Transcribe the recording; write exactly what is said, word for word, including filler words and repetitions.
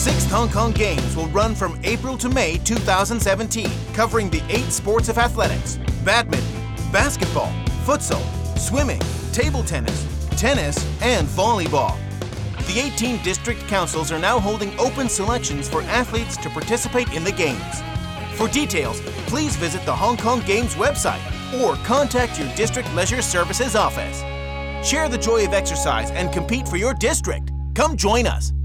sixth Hong Kong Games will run from April to May two thousand seventeen, covering the eight sports of athletics: badminton, basketball, futsal, swimming, table tennis, tennis, and volleyball. The eighteen district councils are now holding open selections for athletes to participate in the Games. For details, please visit the Hong Kong Games website or contact your district leisure services office. Share the joy of exercise and compete for your district. Come join us.